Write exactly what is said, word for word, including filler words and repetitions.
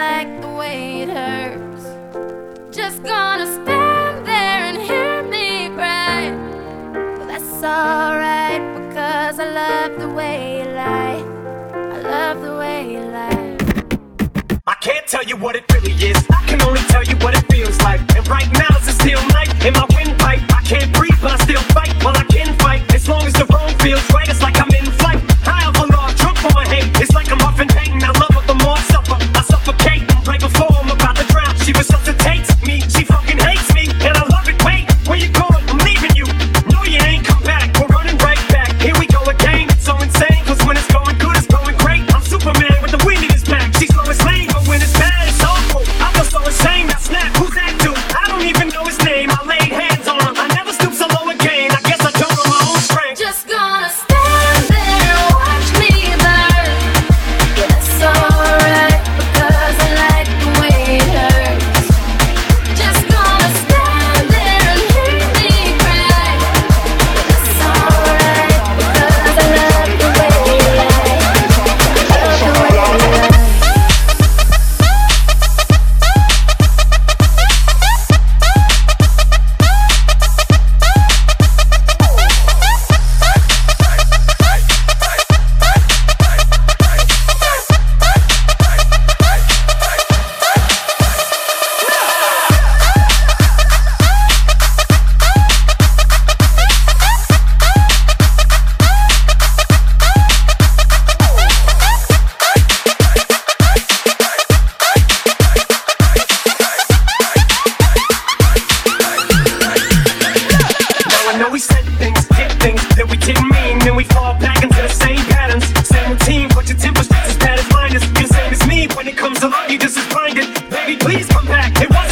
like the way it hurts. Just gonna stand there and hear me cry. But that's alright, because I love the way you lie. I love the way you lie. I can't tell you what it really is, I can only tell you what it feels like. And right now it's a steel night in my windpipe. I can't breathe but I still fight, well I can fight. As long as the road feels right, it's like I'm in flight. High off a log, drunk for my hate. It's like I'm huffing pain, I love her the more I suffer. I suffocate, right before I'm about to drown. She resuscitates me, she fucking hates me. And I love it, wait, where you going? I'm leaving you. No you ain't come back, we're running right back. Here we go again, it's so insane. Cause when it's going good, it's going great. I'm Superman with the wind in his back. She's slow as lane, but when it's bad, it's awful. I feel so ashamed, I snap, who's that dude? I don't even know his name, I laid hands on him. I never stoop so low again, I guess I don't know my own strength. Just gonna stand there and watch me burn. Yeah, that's alright, because I like the way it hurts. Just gonna stand there and hear me cry. Yeah, that's alright, because I love the way you lie. I love the way you lie. I know we said things, did things that we didn't mean. Then we fall back into the same patterns, same routine. But your temper's just as bad as mine is. You're the same as me when it comes to love, you just as blinded. Baby, please come back. It wasn't